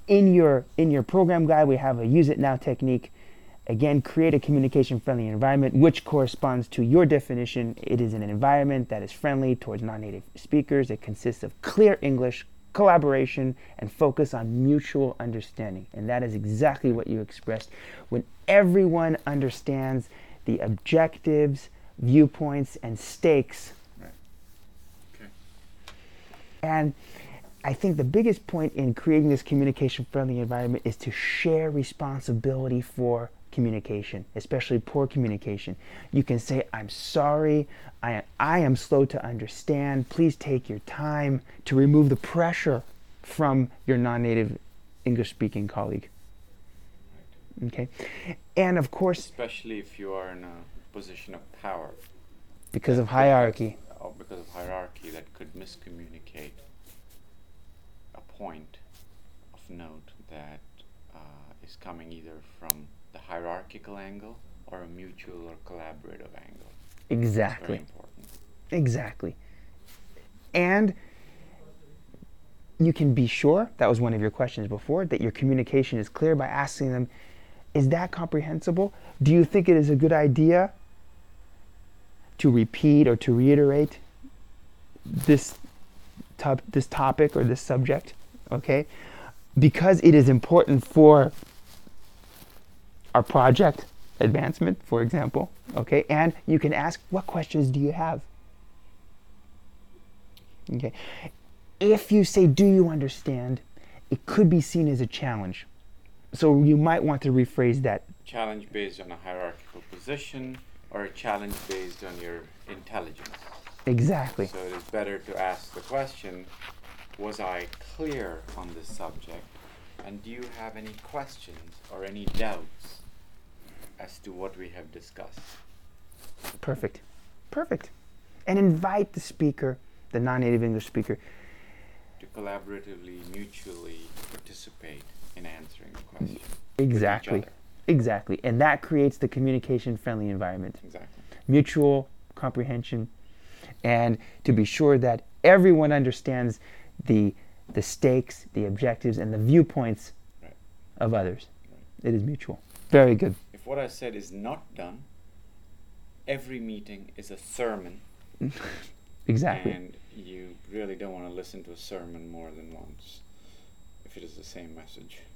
In your program guide, we have a use it now technique. Again, create a communication friendly environment, which corresponds to your definition. It is an environment that is friendly towards non-native speakers. It consists of clear English, collaboration, and focus on mutual understanding. And that is exactly what you expressed. When everyone understands the objectives, viewpoints, and stakes. Right. Okay. And I think the biggest point in creating this communication-friendly environment is to share responsibility for communication, especially poor communication. You can say, I'm sorry, I am slow to understand. Please take your time to remove the pressure from your non-native English-speaking colleague. Right. Okay? And of course, especially if you are in a position of power. Because of hierarchy. Because of hierarchy that could miscommunicate a point of note that is coming either from the hierarchical angle or a mutual or collaborative angle. Exactly. Very important. Exactly. And you can be sure, that was one of your questions before, that your communication is clear by asking them, is that comprehensible? Do you think it is a good idea to repeat or to reiterate this topic or this subject? Okay? Because it is important for our project advancement, for example. Okay? And you can ask, what questions do you have? Okay? If you say, do you understand, it could be seen as a challenge. So you might want to rephrase that. Challenge based on a hierarchical position or a challenge based on your intelligence. Exactly. So it is better to ask the question, was I clear on this subject? And do you have any questions or any doubts as to what we have discussed? Perfect. Perfect. And invite the speaker, the non-native English speaker, to collaboratively, mutually participate in answering the question. Exactly. Exactly. And that creates the communication-friendly environment. Exactly. Mutual comprehension, and to be sure that everyone understands the stakes, the objectives, and the viewpoints Right. of others. Right. It is mutual. Very good. If what I said is not done, every meeting is a sermon. Exactly. And you really don't want to listen to a sermon more than once if it is the same message.